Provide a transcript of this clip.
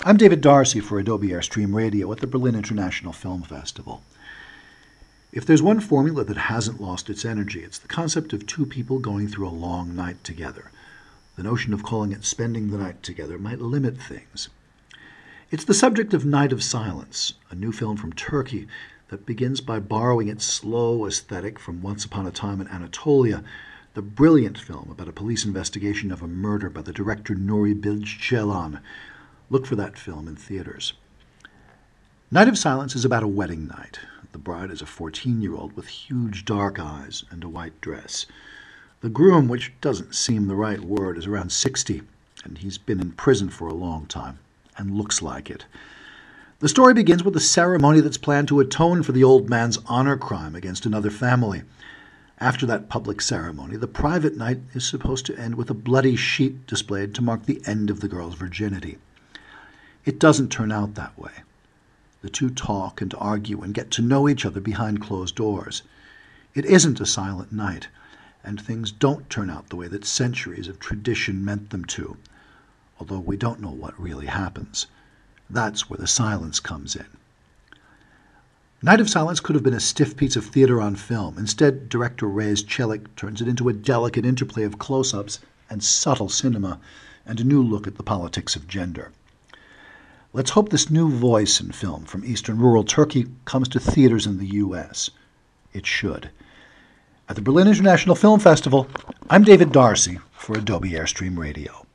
I'm David Darcy for Adobe Airstream Radio at the Berlin International Film Festival. If there's one formula that hasn't lost its energy, it's the concept of two people going through a long night together. The notion of calling it spending the night together might limit things. It's the subject of Night of Silence, a new film from Turkey that begins by borrowing its slow aesthetic from Once Upon a Time in Anatolia, the brilliant film about a police investigation of a murder by the director Nuri Bilge Ceylan. Look for that film in theaters. Night of Silence is about a wedding night. The bride is a 14-year-old with huge dark eyes and a white dress. The groom, which doesn't seem the right word, is around 60, and he's been in prison for a long time, and looks like it. The story begins with a ceremony that's planned to atone for the old man's honor crime against another family. After that public ceremony, the private night is supposed to end with a bloody sheet displayed to mark the end of the girl's virginity. It doesn't turn out that way. The two talk and argue and get to know each other behind closed doors. It isn't a silent night, and things don't turn out the way that centuries of tradition meant them to, although we don't know what really happens. That's where the silence comes in. Night of Silence could have been a stiff piece of theater on film. Instead, director Rez Celik turns it into a delicate interplay of close-ups and subtle cinema, and a new look at the politics of gender. Let's hope this new voice in film from eastern rural Turkey comes to theaters in the U.S. It should. At the Berlin International Film Festival, I'm David Darcy for Adobe Airstream Radio.